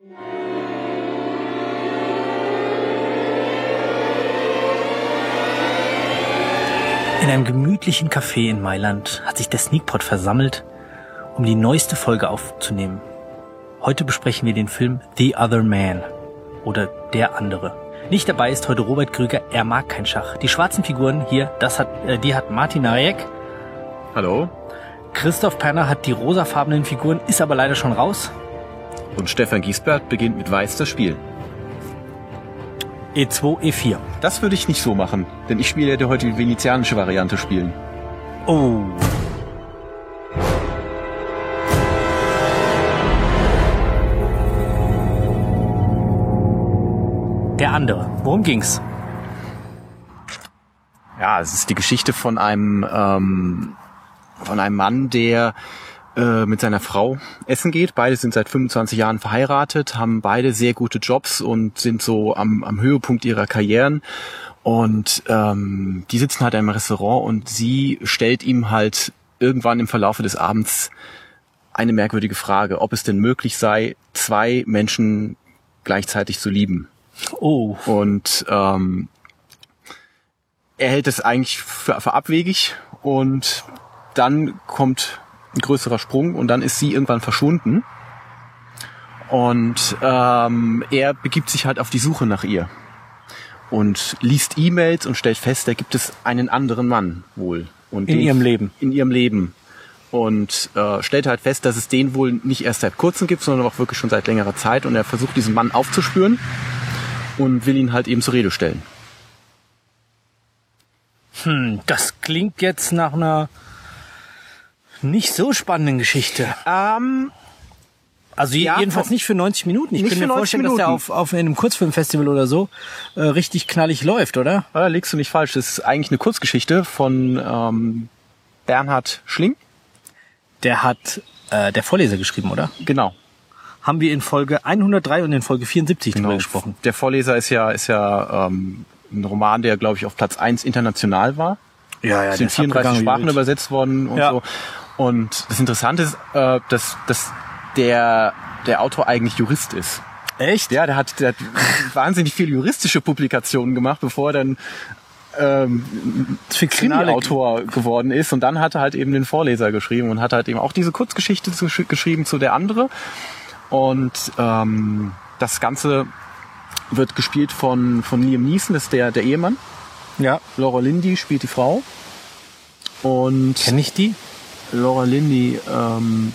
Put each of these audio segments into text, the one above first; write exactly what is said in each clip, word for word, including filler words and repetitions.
In einem gemütlichen Café in Mailand hat sich der Sneakpot versammelt, um die neueste Folge aufzunehmen. Heute besprechen wir den Film The Other Man oder Der andere. Nicht dabei ist heute Robert Krüger, er mag kein Schach. Die schwarzen Figuren hier, das hat, äh, die hat Martin Narek. Hallo. Christoph Perner hat die rosafarbenen Figuren, ist aber leider schon raus. Und Stefan Giesbert beginnt mit Weiß das Spiel. E zwei, E vier. Das würde ich nicht so machen, denn ich spiele ja heute die venezianische Variante spielen. Oh. Der andere. Worum ging's? Ja, es ist die Geschichte von einem ähm, von einem Mann, der äh, mit seiner Frau essen geht. Beide sind seit fünfundzwanzig Jahren verheiratet, haben beide sehr gute Jobs und sind so am, am Höhepunkt ihrer Karrieren. Und ähm, die sitzen halt in einem Restaurant und sie stellt ihm halt irgendwann im Verlaufe des Abends eine merkwürdige Frage, ob es denn möglich sei, zwei Menschen gleichzeitig zu lieben. Oh. Und ähm, er hält es eigentlich für, für abwegig und dann kommt ein größerer Sprung und dann ist sie irgendwann verschwunden und ähm, er begibt sich halt auf die Suche nach ihr und liest E-Mails und stellt fest, da gibt es einen anderen Mann wohl. Und in den, ihrem Leben. In ihrem Leben. Und äh, stellt halt fest, dass es den wohl nicht erst seit kurzem gibt, sondern auch wirklich schon seit längerer Zeit. Und er versucht, diesen Mann aufzuspüren und will ihn halt eben zur Rede stellen. Hm, das klingt jetzt nach einer nicht so spannenden Geschichte. Ähm, also ja, jedenfalls nicht für neunzig Minuten. Ich nicht könnte mir für vorstellen, neunzig dass der Minuten. auf, auf einem Kurzfilmfestival oder so äh, richtig knallig läuft, oder? Da liegst du nicht falsch. Das ist eigentlich eine Kurzgeschichte von ähm, Bernhard Schling. Der hat äh, der Vorleser geschrieben, oder? Genau. Haben wir in Folge hundertdrei und in Folge vierundsiebzig genau. drüber gesprochen. Der Vorleser ist ja ist ja ähm, ein Roman, der, glaube ich, auf Platz eins international war. Ja, ja. Es sind vierunddreißig Sprachen übersetzt worden und ja. so. Und das Interessante ist, äh, dass, dass der, der Autor eigentlich Jurist ist. Echt? Ja, der hat, der hat wahnsinnig viele juristische Publikationen gemacht, bevor er dann ähm, Krimi-Autor geworden ist. Und dann hat er halt eben den Vorleser geschrieben und hat halt eben auch diese Kurzgeschichte zu, geschrieben zu Der andere. Und ähm, das Ganze wird gespielt von, von Liam Neeson, das ist der, der Ehemann. Ja. Laura Linney spielt die Frau. Und kenn ich die? Laura Linney ähm,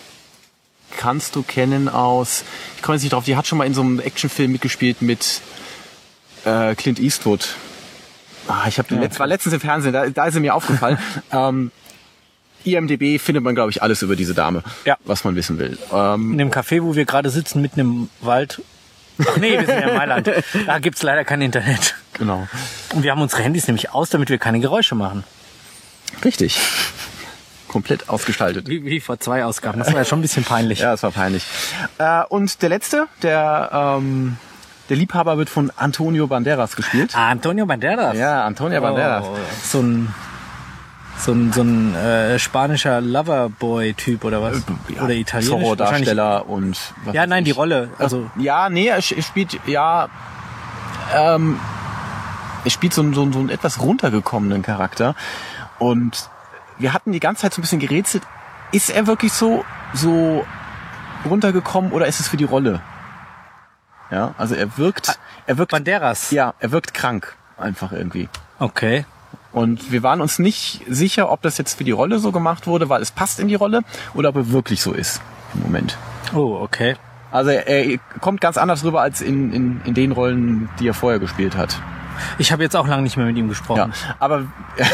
kannst du kennen aus, ich komme jetzt nicht drauf, die hat schon mal in so einem Actionfilm mitgespielt mit äh, Clint Eastwood. Ah, ich habe den ja, letzt, war letztens im Fernsehen, da, da ist sie mir aufgefallen. ähm, I M D B findet man, glaube ich, alles über diese Dame, ja. was man wissen will. Ähm, in dem Café, wo wir gerade sitzen, mitten im Wald. Ach nee, wir sind ja in Mailand. Da gibt's leider kein Internet. Genau. Und wir haben unsere Handys nämlich aus, damit wir keine Geräusche machen. Richtig. Komplett ausgestaltet. Wie, wie vor zwei Ausgaben. Das war ja schon ein bisschen peinlich. Ja, das war peinlich. Äh, und der letzte, der ähm, der Liebhaber wird von Antonio Banderas gespielt. Ah, Antonio Banderas. Ja, Antonio oh, Banderas. So ein so ein so ein äh, spanischer Loverboy-Typ oder was? Ja, oder italienisch? Zorro-Darsteller und was ja, nein, ich. die Rolle. Also ja, nee, er spielt ja ähm, er spielt so einen, so einen, so einen etwas runtergekommenen Charakter und wir hatten die ganze Zeit so ein bisschen gerätselt, ist er wirklich so so runtergekommen oder ist es für die Rolle? Ja, also er wirkt er wirkt Banderas. Ja, er wirkt krank einfach irgendwie. Okay. Und wir waren uns nicht sicher, ob das jetzt für die Rolle so gemacht wurde, weil es passt in die Rolle oder ob er wirklich so ist im Moment. Oh, okay. Also er, er kommt ganz anders rüber als in, in, in den Rollen, die er vorher gespielt hat. Ich habe jetzt auch lange nicht mehr mit ihm gesprochen. Ja, aber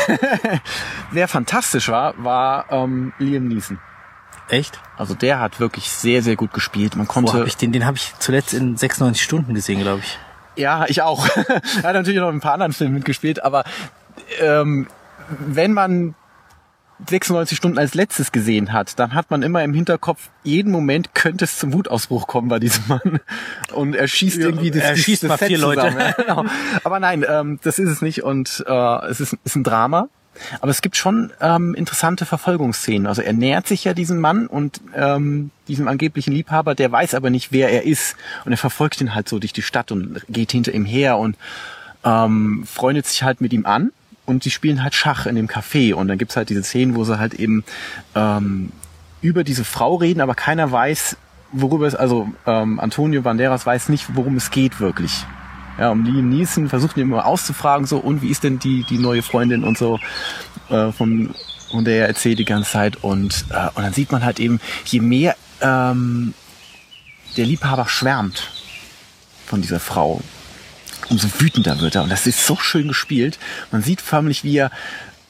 wer fantastisch war, war ähm, Liam Neeson. Echt? Also der hat wirklich sehr, sehr gut gespielt. Man konnte. Wo hab ich den? Den habe ich zuletzt in sechsundneunzig Stunden gesehen, glaube ich. Ja, ich auch. Er hat natürlich noch in ein paar anderen Filmen mitgespielt, aber ähm, wenn man sechsundneunzig Stunden als letztes gesehen hat, dann hat man immer im Hinterkopf, jeden Moment könnte es zum Wutausbruch kommen bei diesem Mann. Und er schießt irgendwie das, er das, schießt das mal Set vier Leute. zusammen. Ja, genau. Aber nein, ähm, das ist es nicht und äh, es ist, ist ein Drama. Aber es gibt schon ähm, interessante Verfolgungsszenen. Also er nähert sich ja diesem Mann und ähm, diesem angeblichen Liebhaber, der weiß aber nicht, wer er ist. Und er verfolgt ihn halt so durch die Stadt und geht hinter ihm her und ähm, freundet sich halt mit ihm an. Und die spielen halt Schach in dem Café. Und dann gibt's halt diese Szenen, wo sie halt eben ähm, über diese Frau reden, aber keiner weiß, worüber es, also ähm, Antonio Banderas weiß nicht, worum es geht wirklich. Ja, um Liam Neeson versucht ihn immer auszufragen, so, und wie ist denn die die neue Freundin und so, äh, von, von der er erzählt die ganze Zeit. Und, äh, und dann sieht man halt eben, je mehr ähm, der Liebhaber schwärmt von dieser Frau, umso wütender wird er. Und das ist so schön gespielt. Man sieht förmlich, wie er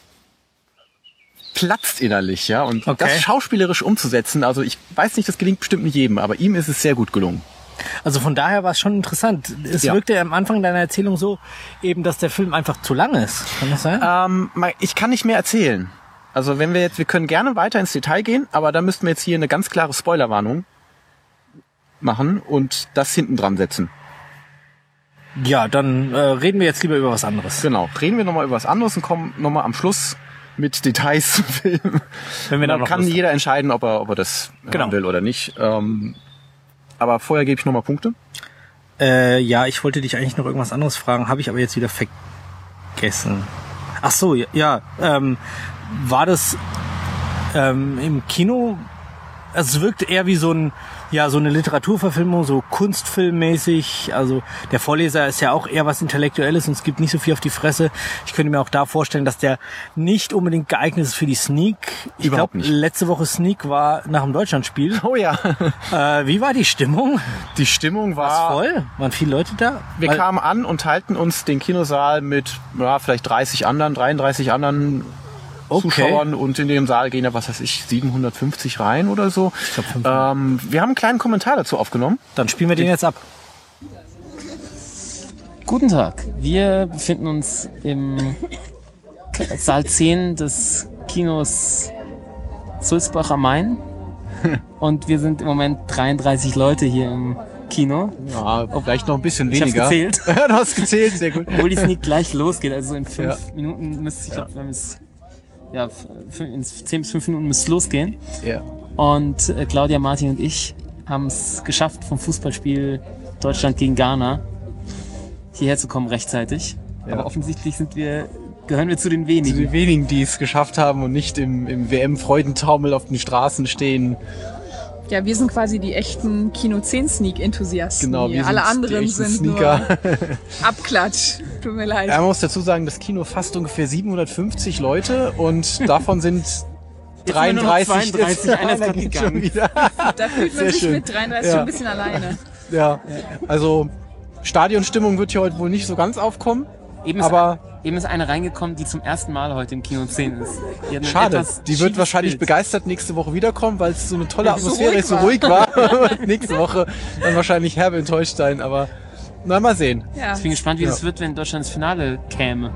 platzt innerlich, ja. Und okay. das schauspielerisch umzusetzen, also ich weiß nicht, das gelingt bestimmt nicht jedem, aber ihm ist es sehr gut gelungen. Also von daher war es schon interessant. Es Ja. wirkte ja am Anfang deiner Erzählung so, eben, dass der Film einfach zu lang ist. Kann das sein? Ähm, ich kann nicht mehr erzählen. Also wenn wir jetzt, wir können gerne weiter ins Detail gehen, aber da müssten wir jetzt hier eine ganz klare Spoilerwarnung machen und das hinten dran setzen. Ja, dann äh, reden wir jetzt lieber über was anderes. Genau. Reden wir nochmal über was anderes und kommen nochmal am Schluss mit Details zum Film. Wenn wir dann Dann noch kann Lust jeder entscheiden, ob er, ob er das Genau. haben will oder nicht. Ähm, aber vorher gebe ich nochmal Punkte. Äh, ja, ich wollte dich eigentlich noch irgendwas anderes fragen, habe ich aber jetzt wieder vergessen. Ach so, ja, ja ähm, war das ähm, im Kino, also es wirkte eher wie so ein, ja, so eine Literaturverfilmung, so kunstfilmmäßig. Also der Vorleser ist ja auch eher was Intellektuelles und es gibt nicht so viel auf die Fresse. Ich könnte mir auch da vorstellen, dass der nicht unbedingt geeignet ist für die Sneak. Ich Überhaupt glaub, nicht. Letzte Woche Sneak war nach dem Deutschlandspiel. Oh ja. Äh, wie war die Stimmung? Die Stimmung War war... es voll? Waren viele Leute da? Wir Weil- kamen an und teilten uns den Kinosaal mit ja, vielleicht dreißig anderen, dreiunddreißig anderen Okay. Zuschauern und in dem Saal gehen ja, was weiß ich, siebenhundertfünfzig rein oder so. Ich glaub, fünfhundert. Ähm, wir haben einen kleinen Kommentar dazu aufgenommen. Dann spielen wir den jetzt ab. Guten Tag, wir befinden uns im Saal zehn des Kinos Sulzbach am Main und wir sind im Moment dreiunddreißig Leute hier im Kino. Ja, vielleicht noch ein bisschen Ich hab's weniger. gezählt. du hast gezählt, sehr gut. Obwohl die Sneak gleich losgeht, also in fünf Ja. Minuten müsste ich, glaube, wir haben es, ja, f- in zehn bis fünf Minuten müsste es losgehen. Ja. Und äh, Claudia, Martin und ich haben es geschafft, vom Fußballspiel Deutschland gegen Ghana hierher zu kommen rechtzeitig. Ja. Aber offensichtlich sind wir, gehören wir zu den Zu wenigen. den wenigen, die es geschafft haben und nicht im, im W M-Freudentaumel auf den Straßen stehen. Ja, wir sind quasi die echten Kino zehn Sneak-Enthusiasten. Genau, hier. wir Alle sind anderen die echten sind Sneaker. nur Abklatsch. Tut mir leid. Ja, man muss dazu sagen, das Kino fasst ungefähr siebenhundertfünfzig Leute und davon sind dreiunddreißig. Jetzt sind nur noch zweiunddreißig, einer ist Einer gerade geht gegangen. schon wieder. Da fühlt man sehr sich schön. mit dreiunddreißig Ja. schon ein bisschen alleine. Ja, also Stadionstimmung wird hier heute wohl nicht so ganz aufkommen. Eben ist, Aber eben ist eine reingekommen, die zum ersten Mal heute im Kino zehn ist. Die hat ein schade, etwas die wird schiefes wahrscheinlich Bild. begeistert nächste Woche wiederkommen, weil es so eine tolle Weil es so Atmosphäre ruhig ist, so war. ruhig war. Und nächste Woche dann wahrscheinlich herbe enttäuscht sein, aber na, mal sehen. Ja. Ich bin gespannt, wie Ja. das wird, wenn Deutschland ins Finale käme.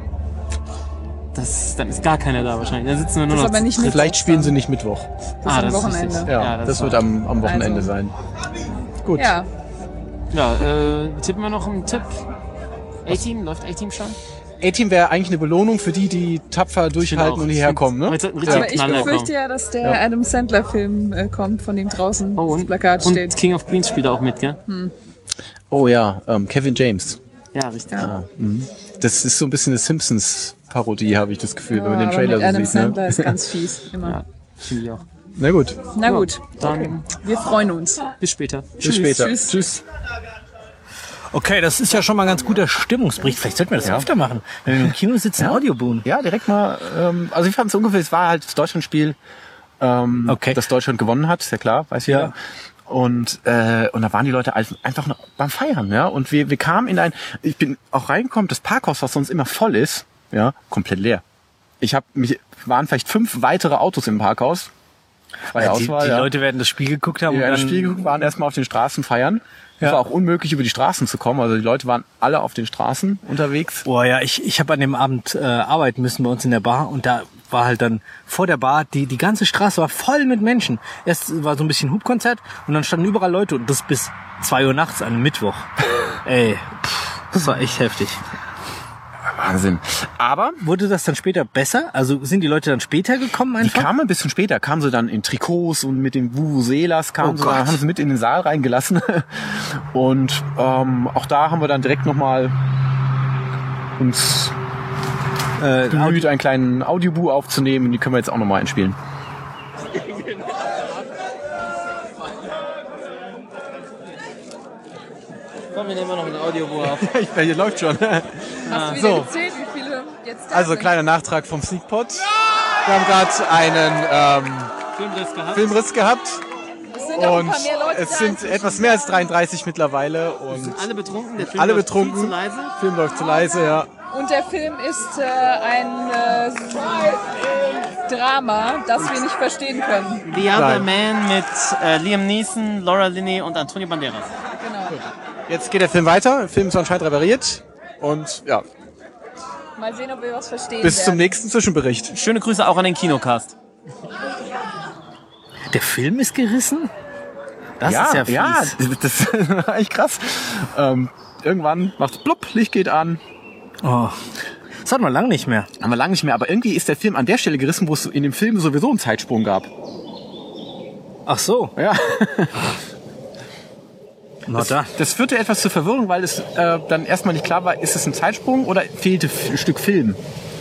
Das, dann ist gar keiner da wahrscheinlich. Dann sitzen wir nur Das noch. ist aber nicht Mittwoch Vielleicht spielen sie dann. nicht Mittwoch. Das ah, ist am das ist Wochenende. richtig. Ja, das, war- wird am, am Wochenende Also. sein. Gut. Ja, Ja, äh, tippen wir noch einen Tipp. A-Team, läuft A-Team schon? A-Team wäre eigentlich eine Belohnung für die, die tapfer durchhalten auch. und hierher kommen, ne? Heute ein richtiger aber ich Knaller befürchte kommen. ja, dass der Ja. Adam Sandler-Film äh, kommt, von dem draußen Oh, das und, Plakat und steht. King of Queens spielt auch mit, gell? Oh ja, ähm, Kevin James. Ja, richtig. Ja. Das ist so ein bisschen eine Simpsons-Parodie, habe ich das Gefühl, wenn man den aber Trailer mit so Adam sieht. Sandler Ne? ist ganz fies, immer. Ja, finde ich auch. Na gut, Na gut, Dann wir freuen uns. bis später. bis später. Tschüss. Tschüss. Okay, das ist ja schon mal ein ganz guter Stimmungsbericht. Vielleicht sollten wir das Ja. öfter machen. Wenn wir im Kino sitzen, Audioboon. Ja, direkt mal, ähm, also ich fand es ungefähr, es war halt das Deutschlandspiel, ähm, Okay. das Deutschland gewonnen hat, ist ja klar, weiß jeder. Ja. Und, äh, und da waren die Leute einfach noch beim Feiern, ja. Und wir, wir kamen in ein, ich bin auch reingekommen, das Parkhaus, was sonst immer voll ist, ja, komplett leer. Ich habe mich, waren vielleicht fünf weitere Autos im Parkhaus. Freie Ja, die Auswahl, die ja. Leute werden das Spiel geguckt haben Die und im dann, Spiel geguckt, waren erstmal auf den Straßen feiern. Es Ja. war auch unmöglich, über die Straßen zu kommen. Also die Leute waren alle auf den Straßen unterwegs. Boah, ja, ich, ich habe an dem Abend äh, arbeiten müssen bei uns in der Bar und da war halt dann vor der Bar, die die ganze Straße war voll mit Menschen. Erst war so ein bisschen Hubkonzert und dann standen überall Leute und das bis zwei Uhr nachts an einem Mittwoch. Ey, pff, das war echt heftig. Wahnsinn. Aber wurde das dann später besser? Also sind die Leute dann später gekommen einfach? Die kamen ein bisschen später, kamen sie dann in Trikots und mit den Vuvuzelas kamen oh sie, dann, haben sie mit in den Saal reingelassen. Und ähm, auch da haben wir dann direkt nochmal uns äh, bemüht, einen kleinen Audioboo aufzunehmen. Die können wir jetzt auch nochmal einspielen. Komm, wir nehmen noch ein Audiobuch auf. Ich, hier läuft schon. Hast du wieder So. gezählt, wie viele jetzt da Also sind? kleiner Nachtrag vom Sneakpot. Wir haben gerade einen ähm, Filmriss gehabt. Filmriss gehabt Es sind auch ein und paar mehr Leute es da sind inzwischen. etwas mehr als dreiunddreißig mittlerweile und Alle betrunken, der Film alle läuft betrunken. viel zu leise. Film läuft zu leise, ja. Und der Film ist äh, ein äh, Drama, das wir nicht verstehen können. The Other Nein. Man mit äh, Liam Neeson, Laura Linney und Antonio Banderas. Genau. Jetzt geht der Film weiter. Der Film ist anscheinend repariert und ja, Mal sehen, ob wir was verstehen bis zum werden. nächsten Zwischenbericht. Schöne Grüße auch an den Kinocast. Der Film ist gerissen? Das ja, ist ja fies. ja, das ist eigentlich krass. Ähm, irgendwann macht's plupp, Licht geht an. Oh, das hatten wir lange nicht mehr. Haben wir lange nicht mehr, aber irgendwie ist der Film an der Stelle gerissen, wo es in dem Film sowieso einen Zeitsprung gab. Ach so. Ja. Na Das, da. das führte etwas zur Verwirrung, weil es äh, dann erstmal nicht klar war, ist es ein Zeitsprung oder fehlte ein Stück Film.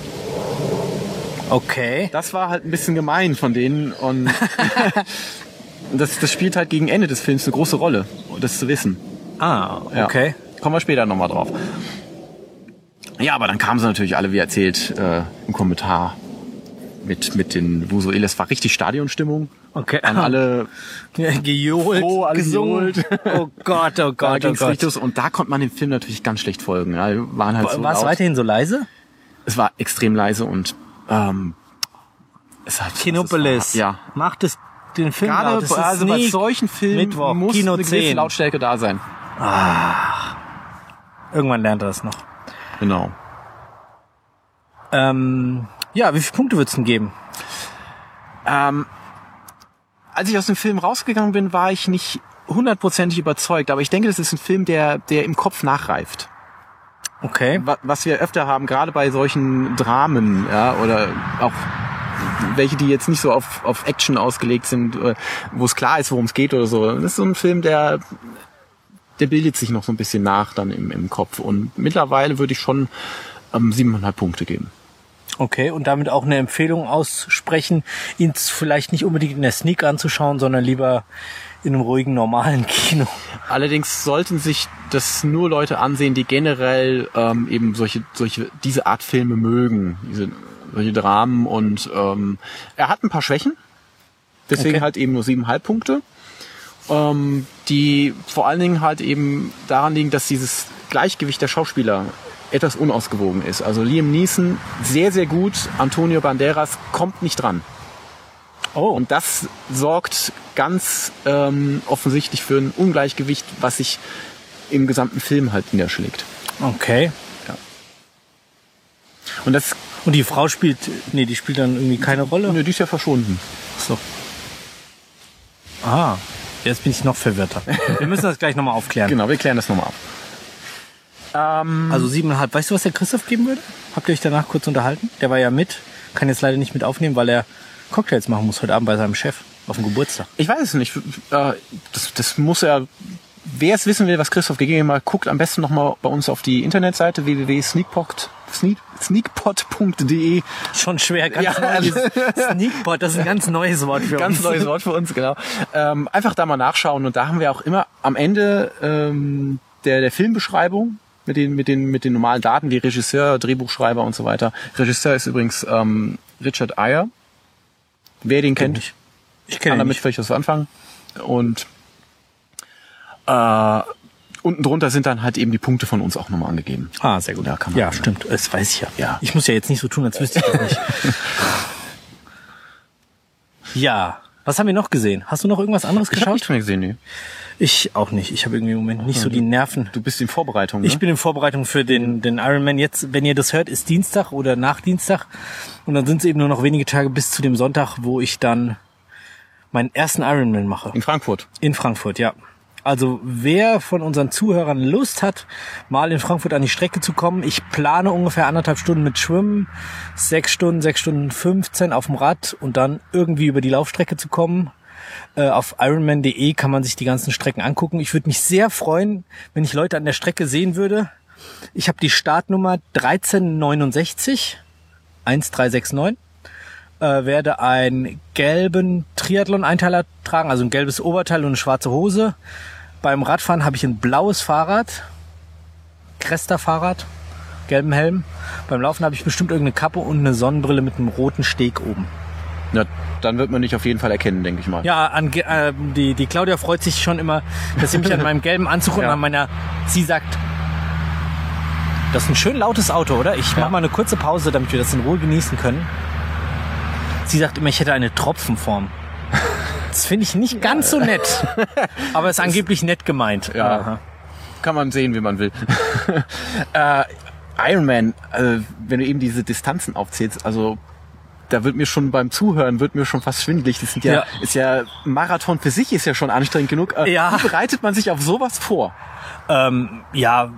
Okay. Das war halt ein bisschen gemein von denen und das, das spielt halt gegen Ende des Films eine große Rolle, das zu wissen. Ah, Ja. okay. Kommen wir später nochmal drauf. Ja, aber dann kamen sie natürlich alle, wie erzählt, äh, im Kommentar mit, mit den Vuvuzelas. Es war richtig Stadionstimmung. Okay. An alle Ja, gejohlt, froh, alle gesungen. gejohlt. Oh Gott, oh Da Gott, oh ging's Gott. richtig los. Und da konnte man dem Film natürlich ganz schlecht folgen. Ja, wir waren halt so War es laut. weiterhin so leise? Es war extrem leise und ähm, es hat Kinopolis. es war- Ja. Macht es den Film Gerade laut. Das ist also bei Sneak. solchen Filmen Mittwoch, muss Kino eine gewisse zehn. Lautstärke da sein. Irgendwann lernt er das noch. Genau. Ähm, ja, wie viele Punkte würdest du denn geben? Ähm, als ich aus dem Film rausgegangen bin, war ich nicht hundertprozentig überzeugt, aber ich denke, das ist ein Film, der, der im Kopf nachreift. Okay. Wa- Was wir öfter haben, gerade bei solchen Dramen, ja, oder auch welche, die jetzt nicht so auf, auf Action ausgelegt sind, äh, wo es klar ist, worum es geht oder so. Das ist so ein Film, der, der bildet sich noch so ein bisschen nach dann im, im Kopf. Und mittlerweile würde ich schon ähm, siebeneinhalb Punkte geben. Okay, und damit auch eine Empfehlung aussprechen, ihn vielleicht nicht unbedingt in der Sneak anzuschauen, sondern lieber in einem ruhigen, normalen Kino. Allerdings sollten sich das nur Leute ansehen, die generell ähm, eben solche, solche, diese Art Filme mögen, diese, solche Dramen. Und ähm, er hat ein paar Schwächen, deswegen Okay. halt eben nur siebeneinhalb Punkte, ähm, die vor allen Dingen halt eben daran liegen, dass dieses Gleichgewicht der Schauspieler etwas unausgewogen ist. Also Liam Neeson sehr, sehr gut, Antonio Banderas kommt nicht dran. Oh, Und das sorgt ganz ähm, offensichtlich für ein Ungleichgewicht, was sich im gesamten Film halt niederschlägt. okay. Und das, Und die Frau spielt, nee, die spielt dann irgendwie keine Rolle? nö, die ist ja verschwunden. So. Ah, jetzt bin ich noch verwirrter. Wir müssen das gleich nochmal aufklären. Genau, wir klären das nochmal ab. Ähm, Also siebeneinhalb. Weißt du, was der Christoph geben würde? Habt ihr euch danach kurz unterhalten? Der war ja mit, kann jetzt leider nicht mit aufnehmen, weil er Cocktails machen muss heute Abend bei seinem Chef auf dem Geburtstag. ich weiß es nicht. Äh, das, das muss er. Wer es wissen will, was Christoph gegeben hat, guckt am besten nochmal bei uns auf die Internetseite w w w punkt sneakpot sneak, sneakpot punkt d e. Schon schwer, ganz Ja. neues Sneakpot, das ist ein ganz neues Wort für Ganz uns. neues Wort für uns, genau. Ähm, einfach da mal nachschauen und da haben wir auch immer am Ende ähm, der, der Filmbeschreibung mit den, mit den, mit den normalen Daten wie Regisseur, Drehbuchschreiber und so weiter. Regisseur ist übrigens ähm, Richard Ayer. Wer den kennt, Ich, ich kann kenne ihn damit nicht. vielleicht was anfangen. Und äh, unten drunter sind dann halt eben die Punkte von uns auch nochmal angegeben. Ah, sehr gut. Da kann man- ja, stimmt. Das weiß ich ja. Ja. Ich muss ja jetzt nicht so tun, als wüsste ich das nicht. Ja. Was haben wir noch gesehen? Hast du noch irgendwas anderes Ich habe geschaut? nichts mehr gesehen, nee. Ich auch nicht. Ich habe irgendwie im Moment nicht so die Nerven. Du bist in Vorbereitung, ne? Ich bin in Vorbereitung für den, den Ironman. Jetzt, wenn ihr das hört, ist Dienstag oder nach Dienstag. Und dann sind es eben nur noch wenige Tage bis zu dem Sonntag, wo ich dann meinen ersten Ironman mache. in Frankfurt. In Frankfurt, ja. Also wer von unseren Zuhörern Lust hat, mal in Frankfurt an die Strecke zu kommen, ich plane ungefähr anderthalb Stunden mit Schwimmen, sechs Stunden, sechs Stunden fünfzehn auf dem Rad und dann irgendwie über die Laufstrecke zu kommen. Äh, auf ironman punkt de kann man sich die ganzen Strecken angucken. Ich würde mich sehr freuen, wenn ich Leute an der Strecke sehen würde. Ich habe die Startnummer dreizehn neunundsechzig, eins drei sechs neun. Äh, werde einen gelben Triathlon-Einteiler tragen, also ein gelbes Oberteil und eine schwarze Hose. Beim Radfahren habe ich ein blaues Fahrrad, Cresta-Fahrrad, gelben Helm. Beim Laufen habe ich bestimmt irgendeine Kappe und eine Sonnenbrille mit einem roten Steg oben. Ja, dann wird man dich auf jeden Fall erkennen, denke ich mal. Ja, an, äh, die, die Claudia freut sich schon immer, dass sie mich an meinem gelben Anzug und ja. an meiner, sie sagt, das ist ein schön lautes Auto, oder? Ich mache ja. mal eine kurze Pause, damit wir das in Ruhe genießen können. Sie sagt immer, ich hätte eine Tropfenform. Das finde ich nicht ganz so nett. Aber es ist angeblich nett gemeint. Ja, Aha. Kann man sehen, wie man will. äh, Ironman, äh, wenn du eben diese Distanzen aufzählst, also da wird mir schon beim Zuhören, wird mir schon fast schwindelig. Das sind ja, ja. ist ja, Marathon für sich ist ja schon anstrengend genug. Äh, ja. Wie bereitet man sich auf sowas vor? Ähm, ja,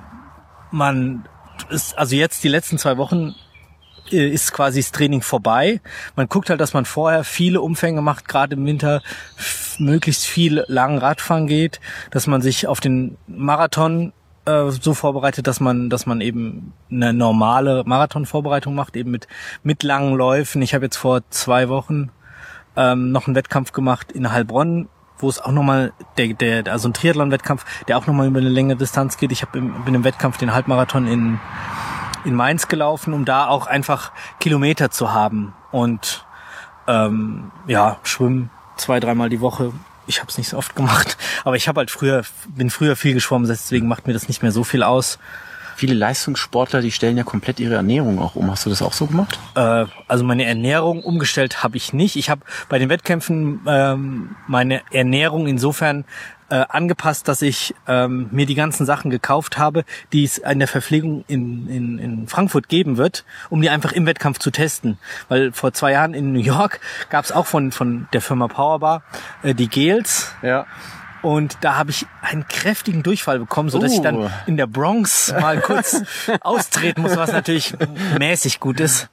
man ist, also jetzt die letzten zwei Wochen ist quasi das Training vorbei. Man guckt halt, dass man vorher viele Umfänge macht, gerade im Winter f- möglichst viel lang Radfahren geht, dass man sich auf den Marathon äh, so vorbereitet, dass man dass man eben eine normale Marathonvorbereitung macht, eben mit mit langen Läufen. Ich habe jetzt vor zwei Wochen ähm, noch einen Wettkampf gemacht in Heilbronn, wo es auch nochmal, der, der, also ein Triathlon-Wettkampf, der auch nochmal über eine längere Distanz geht. Ich hab im, bin im Wettkampf den Halbmarathon in in Mainz gelaufen, um da auch einfach Kilometer zu haben und ähm, ja, schwimmen zwei, dreimal die Woche. Ich habe es nicht so oft gemacht, aber ich habe halt früher, bin früher viel geschwommen, deswegen macht mir das nicht mehr so viel aus. Viele Leistungssportler, die stellen ja komplett ihre Ernährung auch um. Hast du das auch so gemacht? Äh, also meine Ernährung umgestellt habe ich nicht. Ich habe bei den Wettkämpfen ähm, meine Ernährung insofern äh, angepasst, dass ich ähm, mir die ganzen Sachen gekauft habe, die es in der Verpflegung in, in, in Frankfurt geben wird, um die einfach im Wettkampf zu testen. Weil vor zwei Jahren in New York gab es auch von, von der Firma Powerbar äh, die Gels. Ja. Und da habe ich einen kräftigen Durchfall bekommen, so dass uh. ich dann in der Bronx mal kurz austreten muss, was natürlich mäßig gut ist.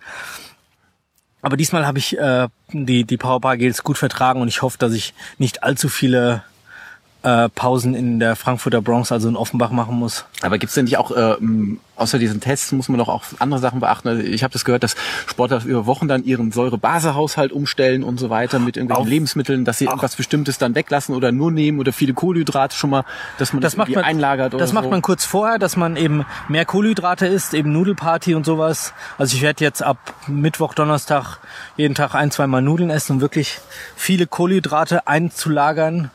Aber diesmal habe ich äh, die die Powerbar Gels gut vertragen und ich hoffe, dass ich nicht allzu viele äh, Pausen in der Frankfurter Bronx, also in Offenbach, machen muss. Aber gibt's denn nicht auch, äh, außer diesen Tests muss man doch auch andere Sachen beachten? Ich habe das gehört, dass Sportler über Wochen dann ihren Säurebasehaushalt umstellen und so weiter mit irgendwelchen auch, Lebensmitteln, dass sie auch irgendwas Bestimmtes dann weglassen oder nur nehmen oder viele Kohlenhydrate schon mal, dass man das, das macht man, einlagert oder Das so. macht man kurz vorher, dass man eben mehr Kohlenhydrate isst, eben Nudelparty und sowas. Also ich werde jetzt ab Mittwoch, Donnerstag jeden Tag ein, zwei Mal Nudeln essen, um wirklich viele Kohlenhydrate einzulagern.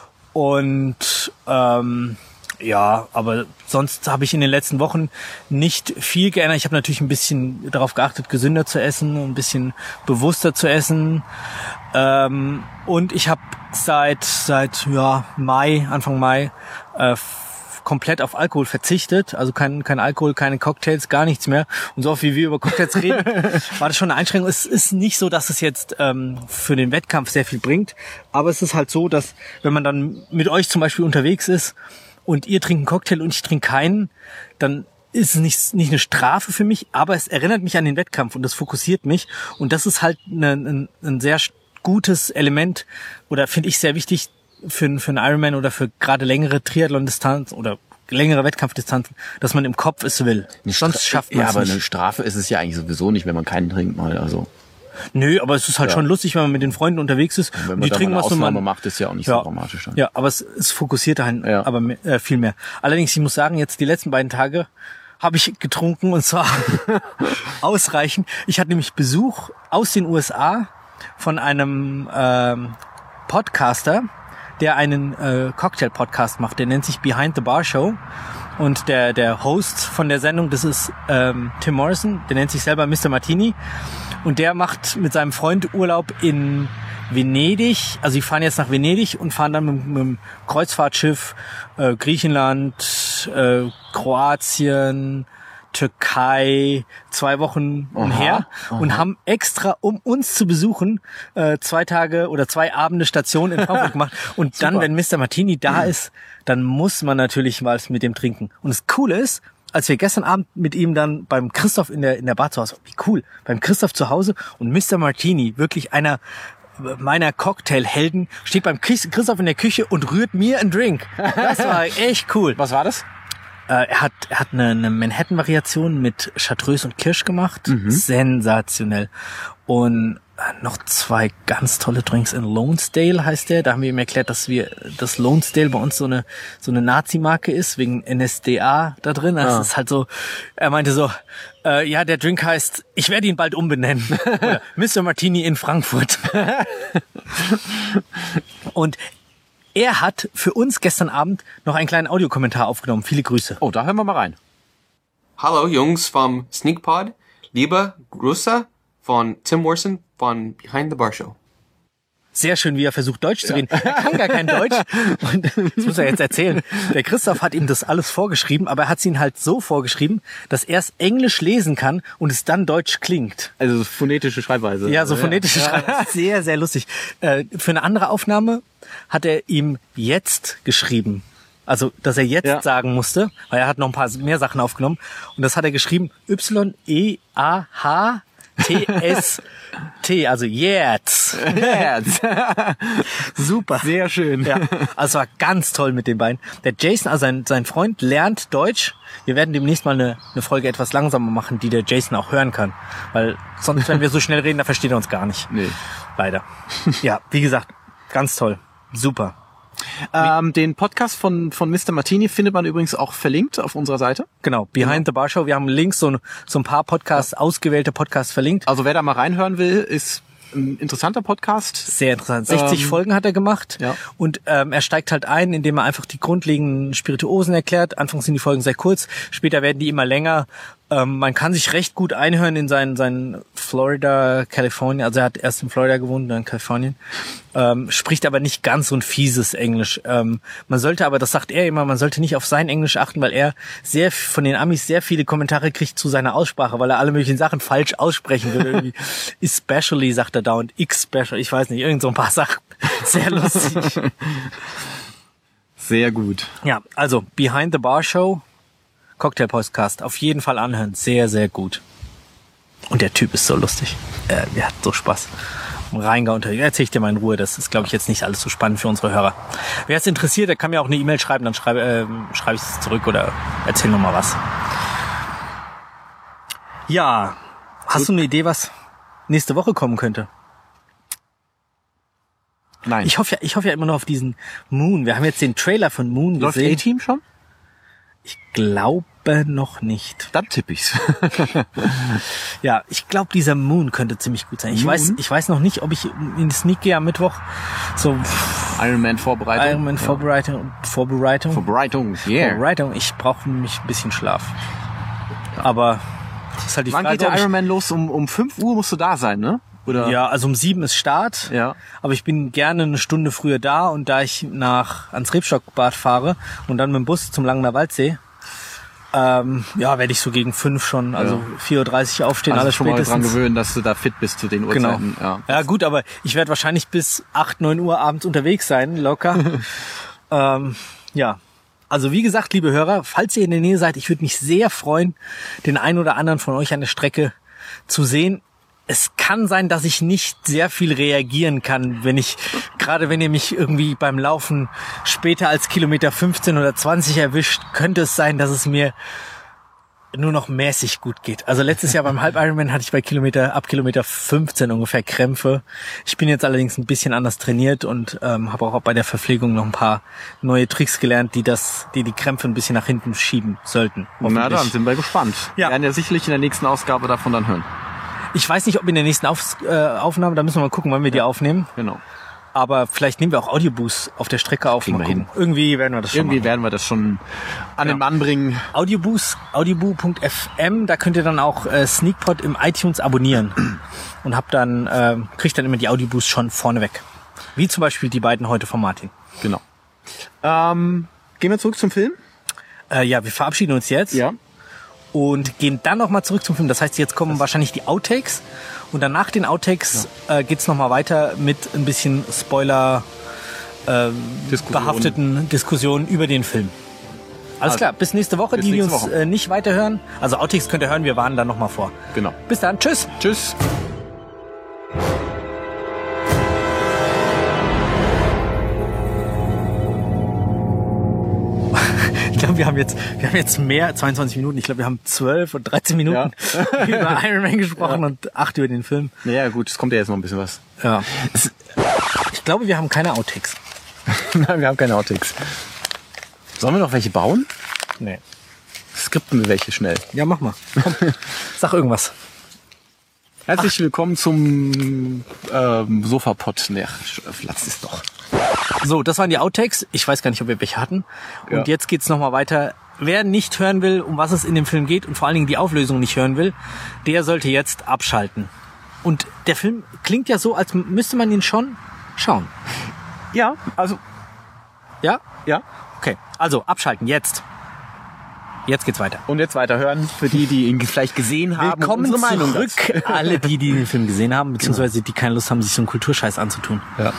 Und ähm, ja, aber sonst habe ich in den letzten Wochen nicht viel geändert. Ich habe natürlich ein bisschen darauf geachtet, gesünder zu essen, ein bisschen bewusster zu essen. Ähm, und ich habe seit seit ja Mai, Anfang Mai, äh, komplett auf Alkohol verzichtet, also kein kein Alkohol, keine Cocktails, gar nichts mehr. Und so oft wie wir über Cocktails reden, war das schon eine Einschränkung. Es ist nicht so, dass es jetzt ähm, für den Wettkampf sehr viel bringt, aber es ist halt so, dass wenn man dann mit euch zum Beispiel unterwegs ist und ihr trinkt einen Cocktail und ich trinke keinen, dann ist es nicht nicht eine Strafe für mich, aber es erinnert mich an den Wettkampf und das fokussiert mich und das ist halt eine, ein, ein sehr gutes Element oder finde ich sehr wichtig für, für einen Ironman oder für gerade längere Triathlon-Distanz oder längere Wettkampfdistanzen, dass man im Kopf es will. Eine Sonst Stra- schafft man ja, es aber nicht. eine Strafe ist es ja eigentlich sowieso nicht, wenn man keinen trinkt mal. Also Nö, aber es ist halt ja. schon lustig, wenn man mit den Freunden unterwegs ist. Und wenn und man die da trinken mal eine was und Ausnahme man macht, ist ja auch nicht ja. so dramatisch dann. Ja, aber es, es fokussiert dahin Ja. aber mehr, äh, viel mehr. Allerdings, ich muss sagen, jetzt die letzten beiden Tage habe ich getrunken und zwar ausreichend. Ich hatte nämlich Besuch aus den U S A von einem ähm, Podcaster, der einen äh, Cocktail-Podcast macht. Der nennt sich Behind the Bar Show. Und der der Host von der Sendung, das ist ähm, Tim Morrison. Der nennt sich selber Mister Martini. Und der macht mit seinem Freund Urlaub in Venedig. Also die fahren jetzt nach Venedig und fahren dann mit, mit dem Kreuzfahrtschiff äh, Griechenland, äh, Kroatien, Türkei, zwei Wochen Aha, her aha. und haben extra, um uns zu besuchen, äh, zwei Tage oder zwei Abende Station in Frankfurt gemacht. Und dann, Super. wenn Mister Martini da ist, dann muss man natürlich was mit dem trinken. Und das Coole ist, als wir gestern Abend mit ihm dann beim Christoph in der in der Bar zu Hause, wie cool, beim Christoph zu Hause und Mister Martini, wirklich einer meiner Cocktailhelden, steht beim Christoph in der Küche und rührt mir einen Drink. Das war echt cool. Was war das? Äh, er hat er hat eine, eine Manhattan-Variation mit Chartreuse und Kirsch gemacht. Mhm. Sensationell. Und äh, noch zwei ganz tolle Drinks in Lonesdale heißt der. Da haben wir ihm erklärt, dass wir dass Lonesdale bei uns so eine so eine Nazi-Marke ist, wegen N S D A da drin. Das Ah. ist halt so, er meinte so, äh, ja, der Drink heißt, ich werde ihn bald umbenennen. Oder Mister Martini in Frankfurt. Und er hat für uns gestern Abend noch einen kleinen Audiokommentar aufgenommen. Viele Grüße. Oh, da hören wir mal rein. Hallo Jungs vom SneakPod, liebe Grüße von Tim Morrison von Behind the Bar Show. Sehr schön, wie er versucht, Deutsch zu reden. Er kann gar kein Deutsch. Und das muss er jetzt erzählen. Der Christoph hat ihm das alles vorgeschrieben, aber er hat es ihm halt so vorgeschrieben, dass er es Englisch lesen kann und es dann Deutsch klingt. Also phonetische Schreibweise. Ja, so phonetische Schreibweise. Sehr, sehr lustig. Äh, für eine andere Aufnahme hat er ihm jetzt geschrieben. Also, dass er jetzt Ja. sagen musste, weil er hat noch ein paar mehr Sachen aufgenommen. Und das hat er geschrieben, Y E A H T S T, also jetzt. Jetzt. Super. Sehr schön. Ja, also war ganz toll mit den beiden. Der Jason, also sein, sein Freund, lernt Deutsch. Wir werden demnächst mal eine, eine Folge etwas langsamer machen, die der Jason auch hören kann. Weil sonst, wenn wir so schnell reden, dann versteht er uns gar nicht. Nee. Leider. Ja, wie gesagt, ganz toll. Super. Ähm, den Podcast von von Mister Martini findet man übrigens auch verlinkt auf unserer Seite. Genau, Behind the Bar Show. Wir haben links so, so ein paar Podcasts, ausgewählte Podcasts verlinkt. Also wer da mal reinhören will, ist ein interessanter Podcast. Sehr interessant. sechzig Ähm, Folgen hat er gemacht. ja. Und ähm, er steigt halt ein, indem er einfach die grundlegenden Spirituosen erklärt. Anfangs sind die Folgen sehr kurz, später werden die immer länger. Ähm, man kann sich recht gut einhören in seinen, seinen Florida, Kalifornien. Also er hat erst in Florida gewohnt, dann in Kalifornien. Ähm, spricht aber nicht ganz so ein fieses Englisch. Ähm, man sollte aber, das sagt er immer, man sollte nicht auf sein Englisch achten, weil er sehr von den Amis sehr viele Kommentare kriegt zu seiner Aussprache, weil er alle möglichen Sachen falsch aussprechen will. Irgendwie especially sagt er dauernd, X-special, ich weiß nicht, irgend so ein paar Sachen. Sehr lustig. Sehr gut. Ja, also Behind the Bar Show, Cocktail Podcast, auf jeden Fall anhören. Sehr, sehr gut. Und der Typ ist so lustig. Äh, der hat so Spaß. Im Rheingau unter. Erzähl ich dir mal in Ruhe. Das ist, glaube ich, jetzt nicht alles so spannend für unsere Hörer. Wer es interessiert, der kann mir auch eine E-Mail schreiben, dann schreibe, äh, schreibe ich es zurück oder erzähl noch mal was. Ja, hast du eine Idee, was nächste Woche kommen könnte? Nein. Ich hoffe ja, ich hoffe ja immer noch auf diesen Moon. Wir haben jetzt den Trailer von Moon Läuft gesehen. A-Team schon? Ich glaube noch nicht. Dann tippe ich's. Ja, ich glaube, dieser Moon könnte ziemlich gut sein. Ich weiß, ich weiß noch nicht, ob ich in die Sneak gehe am Mittwoch. So Iron Man Vorbereitung. Iron Man Vorbereitung, Vorbereitung, Vorbereitung. Yeah. Vorbereitung. Ich brauche nämlich ein bisschen Schlaf. Aber das ist halt die Wann Frage. geht der ob ich- Iron Man los? Um um fünf Uhr musst du da sein, ne? Oder? Ja, also um sieben ist Start. Ja. Aber ich bin gerne eine Stunde früher da und da ich nach ans Rebstockbad fahre und dann mit dem Bus zum Langener Waldsee, ähm, ja, werde ich so gegen fünf schon, also Ja. vier Uhr dreißig aufstehen, Also alles schon mal dran spätestens. gewöhnen, dass du da fit bist zu den Genau. Uhrzeiten. Ja. Ja gut, aber ich werde wahrscheinlich bis acht, neun Uhr abends unterwegs sein, locker. ähm, ja. Also wie gesagt, liebe Hörer, falls ihr in der Nähe seid, ich würde mich sehr freuen, den einen oder anderen von euch an der Strecke zu sehen. Es kann sein, dass ich nicht sehr viel reagieren kann, wenn ich, gerade wenn ihr mich irgendwie beim Laufen später als Kilometer fünfzehn oder zwanzig erwischt, könnte es sein, dass es mir nur noch mäßig gut geht. Also letztes Jahr beim Halb-Ironman hatte ich bei Kilometer, ab Kilometer fünfzehn ungefähr Krämpfe. Ich bin jetzt allerdings ein bisschen anders trainiert und ähm, habe auch bei der Verpflegung noch ein paar neue Tricks gelernt, die das, die die Krämpfe ein bisschen nach hinten schieben sollten. Na hoffentlich. dann sind wir gespannt. Ja. Wir werden ja sicherlich in der nächsten Ausgabe davon dann hören. Ich weiß nicht, ob in der nächsten Auf, äh, Aufnahme, da müssen wir mal gucken, wann wir die aufnehmen. Genau. Aber vielleicht nehmen wir auch Audioboost auf der Strecke auf. Kriegen Mal wir gucken. Irgendwie werden wir das schon Irgendwie machen. werden wir das schon an den Mann bringen. Audioboost, audioboo punkt f m, da könnt ihr dann auch äh, SneakPod im iTunes abonnieren und habt dann äh, kriegt dann immer die Audioboost schon vorneweg. Wie zum Beispiel die beiden heute von Martin. Genau. Ähm, gehen wir zurück zum Film? Äh, ja, wir verabschieden uns jetzt. und gehen dann nochmal zurück zum Film. Das heißt, jetzt kommen wahrscheinlich die Outtakes und dann nach den Outtakes ja. äh, geht's nochmal weiter mit ein bisschen Spoiler äh, Diskussion. behafteten Diskussionen über den Film. Alles also, klar, bis nächste Woche. Bis die, die uns äh, nicht weiterhören, also Outtakes könnt ihr hören, wir warnen dann nochmal vor. Genau. Bis dann, tschüss. Tschüss. Ich glaube, wir haben jetzt, wir haben jetzt mehr, zweiundzwanzig Minuten. Ich glaube, wir haben zwölf und dreizehn Minuten ja. über Iron Man gesprochen ja. und acht über den Film. Ja, gut, es kommt ja jetzt noch ein bisschen was. Ja. Es, ich glaube, wir haben keine Outtakes. Nein, wir haben keine Outtakes. Sollen wir noch welche bauen? Nee. Skripten wir welche schnell. Ja, mach mal. Komm. Sag irgendwas. Herzlich Ach. willkommen zum ähm, Sofapod. Ne, Platz ist doch. So, das waren die Outtakes. Ich weiß gar nicht, ob wir welche hatten. Und ja. jetzt geht's nochmal weiter. Wer nicht hören will, um was es in dem Film geht und vor allen Dingen die Auflösung nicht hören will, der sollte jetzt abschalten. Und der Film klingt ja so, als müsste man ihn schon schauen. Ja, also... Ja? Ja. Okay, also abschalten, jetzt. Jetzt geht's weiter. Und jetzt weiterhören für die, die ihn vielleicht gesehen haben. Willkommen unsere Meinung zurück, dazu. Alle die, die den Film gesehen haben, beziehungsweise die keine Lust haben, sich so einen Kulturscheiß anzutun. Ja.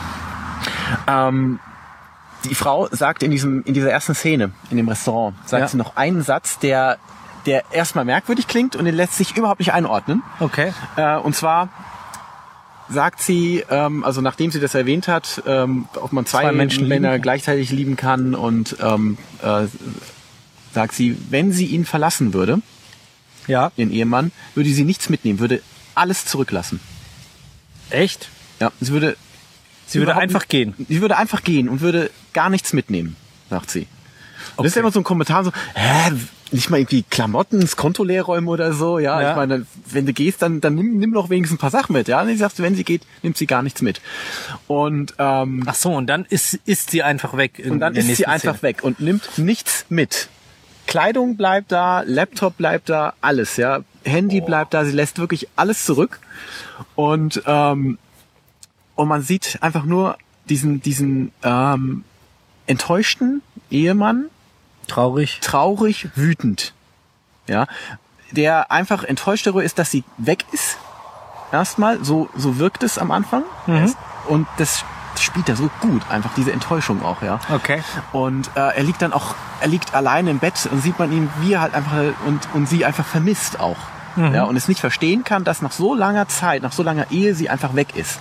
Ähm, die Frau sagt in diesem in dieser ersten Szene in dem Restaurant, sagt ja. sie noch einen Satz, der der erstmal merkwürdig klingt und den lässt sich überhaupt nicht einordnen. Okay. Äh, und zwar sagt sie, ähm, also nachdem sie das erwähnt hat, ähm, ob man zwei, zwei Menschen Männer lieben. gleichzeitig lieben kann und ähm, äh, sagt sie, wenn sie ihn verlassen würde, ja. ihren Ehemann, würde sie nichts mitnehmen, würde alles zurücklassen. Echt? Ja, sie würde Sie würde einfach gehen. Sie würde einfach gehen und würde gar nichts mitnehmen, sagt sie. Und okay. Das ist ja immer so ein Kommentar so, hä, nicht mal irgendwie Klamotten, das Konto leer räumen oder so, ja. ja. Ich meine, wenn du gehst, dann, dann nimm, nimm doch wenigstens ein paar Sachen mit, ja. Und sie sagt, wenn sie geht, nimmt sie gar nichts mit. Und, ähm. Ach so, und dann ist, ist sie einfach weg. In, und dann ist sie einfach Szene. weg und nimmt nichts mit. Kleidung bleibt da, Laptop bleibt da, alles, ja. Handy oh. bleibt da, sie lässt wirklich alles zurück. Und, ähm, Und man sieht einfach nur diesen, diesen ähm, enttäuschten Ehemann. Traurig. Traurig, wütend. Ja, der einfach enttäuscht darüber ist, dass sie weg ist. Erstmal, so, so wirkt es am Anfang. Mhm. Und das spielt er so gut, einfach diese Enttäuschung auch, ja. Okay. Und äh, er liegt dann auch, er liegt alleine im Bett und sieht man ihn, wie er halt einfach, und, und sie einfach vermisst auch. Mhm. Ja, und es nicht verstehen kann, dass nach so langer Zeit, nach so langer Ehe sie einfach weg ist.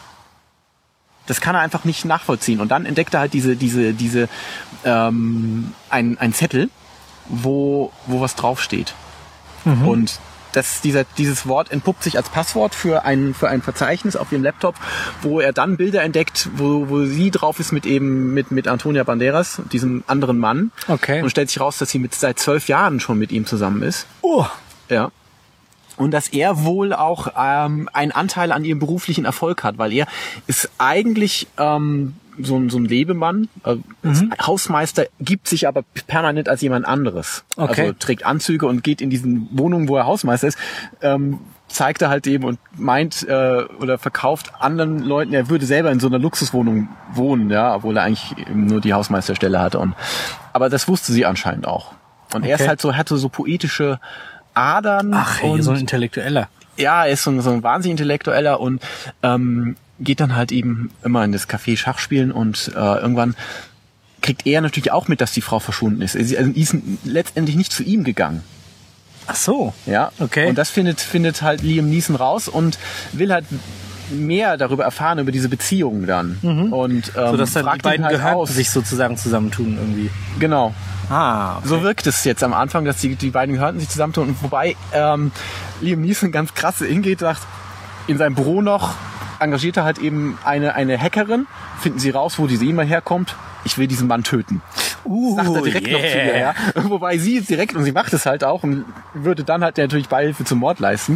Das kann er einfach nicht nachvollziehen. Und dann entdeckt er halt diese, diese, diese, ähm, ein, ein Zettel, wo, wo was draufsteht. Mhm. Und das, dieser, dieses Wort entpuppt sich als Passwort für ein, für ein Verzeichnis auf dem Laptop, wo er dann Bilder entdeckt, wo, wo sie drauf ist mit eben, mit, mit Antonia Banderas, diesem anderen Mann. Okay. Und stellt sich raus, dass sie mit, seit zwölf Jahren schon mit ihm zusammen ist. Oh. Ja. Und dass er wohl auch ähm, einen Anteil an ihrem beruflichen Erfolg hat, weil er ist eigentlich ähm, so, ein, so ein Lebemann, äh, mhm. Hausmeister, gibt sich aber permanent als jemand anderes. Okay. Also trägt Anzüge und geht in diesen Wohnungen, wo er Hausmeister ist, ähm, zeigt er halt eben und meint äh, oder verkauft anderen Leuten, er würde selber in so einer Luxuswohnung wohnen, ja, obwohl er eigentlich eben nur die Hausmeisterstelle hatte. Und aber das wusste sie anscheinend auch. Und okay. er ist halt so, hatte so poetische Adern. Ach, hey, und so ein Intellektueller. Ja, er ist so ein, so ein wahnsinnig Intellektueller und ähm, geht dann halt eben immer in das Café Schach spielen und äh, irgendwann kriegt er natürlich auch mit, dass die Frau verschwunden ist. Sie also, ist letztendlich nicht zu ihm gegangen. Ach so. Ja, okay. Und das findet findet halt Liam Neeson raus und will halt mehr darüber erfahren, über diese Beziehungen dann. Mhm. Und ähm, so dass dann die beiden halt Gehörten aus. sich sozusagen zusammentun irgendwie. Genau. Ah, okay. So wirkt es jetzt am Anfang, dass die, die beiden Gehörten sich zusammentun. Und wobei ähm, Liam Neeson ganz krass hingeht, sagt, in seinem Büro noch engagiert er halt eben eine, eine Hackerin. Finden sie raus, wo diese E-Mail herkommt. Ich will diesen Mann töten. Uh, sagt er direkt yeah. noch zu ihr. Ja? Wobei sie jetzt direkt, und sie macht es halt auch, und würde dann halt natürlich Beihilfe zum Mord leisten.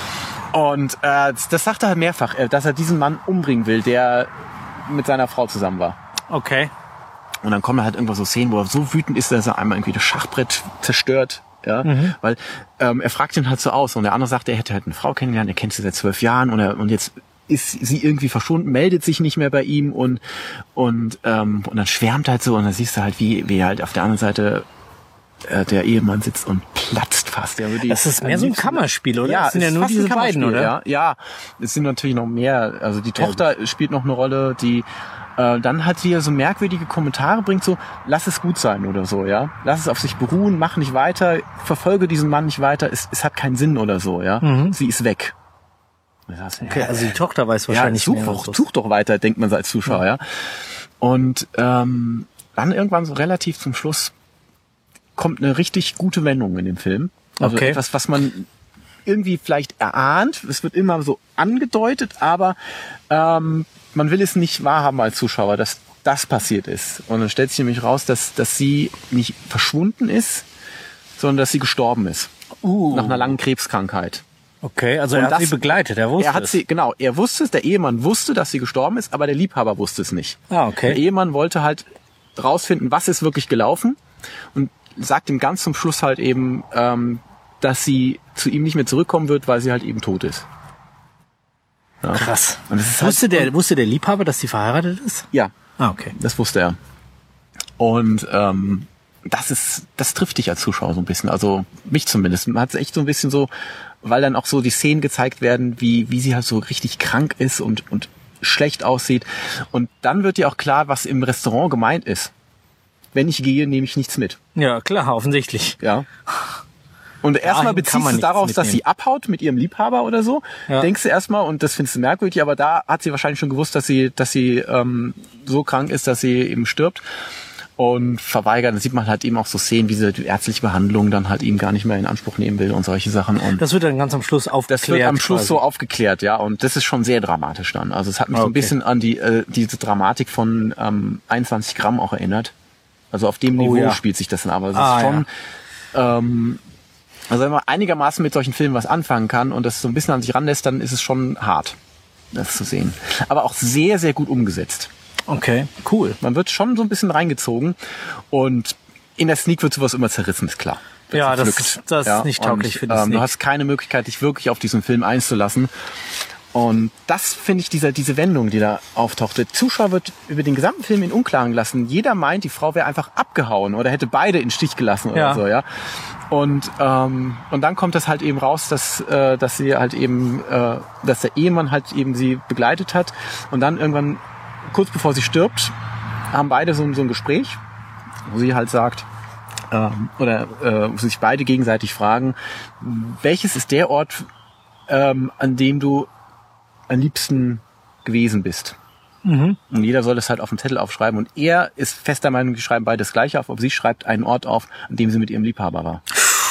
Und äh, das sagt er halt mehrfach, dass er diesen Mann umbringen will, der mit seiner Frau zusammen war. Okay. Und dann kommen halt irgendwo so Szenen, wo er so wütend ist, dass er einmal irgendwie das Schachbrett zerstört. Ja, mhm. Weil ähm, er fragt ihn halt so aus und der andere sagt, er hätte halt eine Frau kennengelernt, er kennt sie seit zwölf Jahren und, er, und jetzt ist sie irgendwie verschwunden, meldet sich nicht mehr bei ihm und und ähm, und dann schwärmt halt so und dann siehst du halt, wie wie halt auf der anderen Seite äh, der Ehemann sitzt und platzt fast. Ja, die, Das ist mehr so ein Kammerspiel, oder? Ja, das sind ja es ist nur fast ein diese beiden, Kammerspiel, oder? Ja, ja, es sind natürlich noch mehr. Also die Tochter spielt noch eine Rolle, die äh, dann halt wieder so merkwürdige Kommentare bringt, so, lass es gut sein oder so, ja. Lass es auf sich beruhen, mach nicht weiter, verfolge diesen Mann nicht weiter, es, es hat keinen Sinn oder so, ja. Mhm. Sie ist weg. Okay, also die Tochter weiß wahrscheinlich ja, such, mehr. doch, was such doch weiter, denkt man so als Zuschauer, ja. Und ähm, dann irgendwann so relativ zum Schluss kommt eine richtig gute Wendung in dem Film. Also Okay. etwas, was man irgendwie vielleicht erahnt. Es wird immer so angedeutet, aber ähm, man will es nicht wahrhaben als Zuschauer, dass das passiert ist. Und dann stellt sich nämlich raus, dass, dass sie nicht verschwunden ist, sondern dass sie gestorben ist. Uh. Nach einer langen Krebskrankheit. Okay, also Und er hat das- sie begleitet, er wusste Er hat es. sie, genau, er wusste es, der Ehemann wusste, dass sie gestorben ist, aber der Liebhaber wusste es nicht. Ah, okay. Der Ehemann wollte halt rausfinden, was ist wirklich gelaufen und sagt ihm ganz zum Schluss halt eben, ähm, dass sie zu ihm nicht mehr zurückkommen wird, weil sie halt eben tot ist. Ja. Krass. Und das ist wusste, halt, der, wusste der Liebhaber, dass sie verheiratet ist? Ja, Ah, okay. das wusste er. Und ähm, das ist, das trifft dich als Zuschauer so ein bisschen, also mich zumindest. Man hat es echt so ein bisschen so, weil dann auch so die Szenen gezeigt werden, wie wie sie halt so richtig krank ist und und schlecht aussieht. Und dann wird dir auch klar, was im Restaurant gemeint ist. Wenn ich gehe, nehme ich nichts mit. Ja, klar, offensichtlich. Ja. Und erstmal kann beziehst man du nichts darauf, dass mitnehmen. sie abhaut mit ihrem Liebhaber oder so. Ja. Denkst du erstmal, und das findest du merkwürdig, aber da hat sie wahrscheinlich schon gewusst, dass sie, dass sie ähm, so krank ist, dass sie eben stirbt. Und verweigert. Da sieht man halt eben auch so Szenen, wie sie die ärztliche Behandlung dann halt eben gar nicht mehr in Anspruch nehmen will und solche Sachen. Und Das wird dann ganz am Schluss aufgeklärt. das wird am Schluss quasi. so aufgeklärt, ja. Und das ist schon sehr dramatisch dann. Also es hat mich so ein Okay. bisschen an die äh, diese Dramatik von ähm, einundzwanzig Gramm auch erinnert. Also auf dem Oh, Niveau ja. spielt sich das dann aber. Es Ah, ist schon, ähm, also wenn man einigermaßen mit solchen Filmen was anfangen kann und das so ein bisschen an sich ranlässt, dann ist es schon hart, das zu sehen. Aber auch sehr, sehr gut umgesetzt. Okay, cool. Man wird schon so ein bisschen reingezogen und in der Sneak wird sowas immer zerrissen, ist klar. Wird Ja, das- zerpflückt. das ist nicht tauglich und, für die ähm, Sneak. Du hast keine Möglichkeit, dich wirklich auf diesen Film einzulassen. Und das finde ich, diese, diese Wendung, die da auftaucht. Der Zuschauer wird über den gesamten Film in Unklaren gelassen. Jeder meint, die Frau wäre einfach abgehauen oder hätte beide in den Stich gelassen oder Ja. so, ja. Und ähm, und dann kommt das halt eben raus, dass äh, dass sie halt eben, äh, dass der Ehemann halt eben sie begleitet hat. Und dann irgendwann kurz bevor sie stirbt, haben beide so, ein- so ein Gespräch, wo sie halt sagt, ähm, oder äh, wo sich beide gegenseitig fragen, welches ist der Ort, ähm, an dem du am liebsten gewesen bist? Mhm. Und jeder soll das halt auf dem Zettel aufschreiben. Und er ist fester Meinung, die schreiben beide das Gleiche auf, aber sie schreibt einen Ort auf, an dem sie mit ihrem Liebhaber war.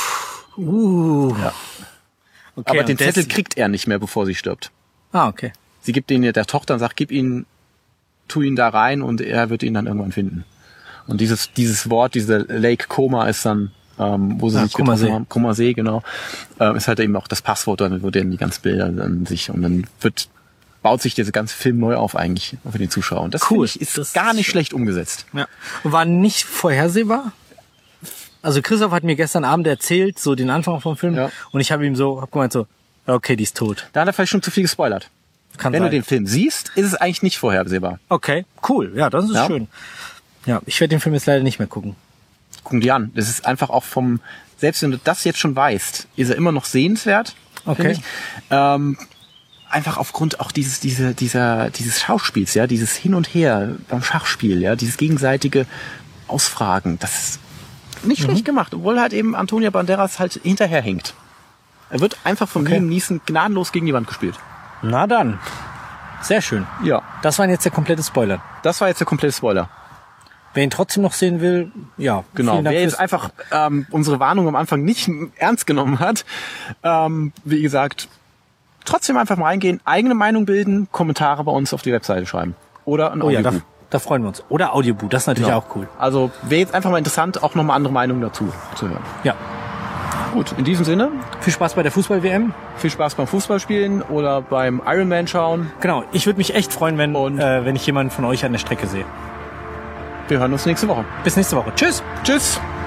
Uh. Ja. Okay, aber und den des- Zettel kriegt er nicht mehr, bevor sie stirbt. Ah, okay. Sie gibt ihn der Tochter und sagt, gib ihn, tu ihn da rein und er wird ihn dann irgendwann finden. Und dieses dieses Wort, diese Lake Como ist dann, ähm, wo sie Ah, sich Comer getroffen See. haben, Comer See, genau, ähm, ist halt eben auch das Passwort, dann wo dann die ganzen Bilder an sich und dann wird baut sich dieser ganze Film neu auf eigentlich für den Zuschauer. Und das Cool. finde ich ist Das gar ist nicht schön. schlecht umgesetzt. Ja. Und war nicht vorhersehbar? Also Christoph hat mir gestern Abend erzählt, so den Anfang vom Film, Ja. und ich habe ihm so, hab gemeint so, okay, die ist tot. Da hat er vielleicht schon zu viel gespoilert. Kann Wenn sein. du den Film siehst, ist es eigentlich nicht vorhersehbar. Okay, cool. Ja, das ist Ja. schön. Ja, ich werde den Film jetzt leider nicht mehr gucken. Guck dir an. Das ist einfach auch vom, selbst wenn du das jetzt schon weißt, ist er immer noch sehenswert. Okay. finde ich. Ähm, einfach aufgrund auch dieses, diese, dieser, dieses Schauspiels, ja, dieses Hin und Her beim Schachspiel, ja, dieses gegenseitige Ausfragen, das ist nicht schlecht gemacht, obwohl halt eben Antonio Banderas halt hinterherhinkt. Er wird einfach von Okay. Liam Neeson gnadenlos gegen die Wand gespielt. Na dann. Sehr schön. Ja. Das war jetzt der komplette Spoiler. Das war jetzt der komplette Spoiler. Wer ihn trotzdem noch sehen will, ja. Genau. vielen Dank Wer jetzt fürs- einfach ähm, unsere Warnung am Anfang nicht ernst genommen hat, ähm, wie gesagt, trotzdem einfach mal reingehen, eigene Meinung bilden, Kommentare bei uns auf die Webseite schreiben. Oder ein Oh ja, Audiobuch. da, da freuen wir uns. Oder Audiobook, das ist natürlich Genau. auch cool. Also wäre jetzt einfach mal interessant, auch nochmal andere Meinungen dazu zu hören. Ja. Gut, in diesem Sinne, Viel Spaß bei der Fußball-W M. viel Spaß beim Fußballspielen oder beim Ironman schauen. Genau, ich würde mich echt freuen, wenn, Und- äh, wenn ich jemanden von euch an der Strecke sehe. Wir hören uns nächste Woche. Bis nächste Woche. Tschüss! Tschüss!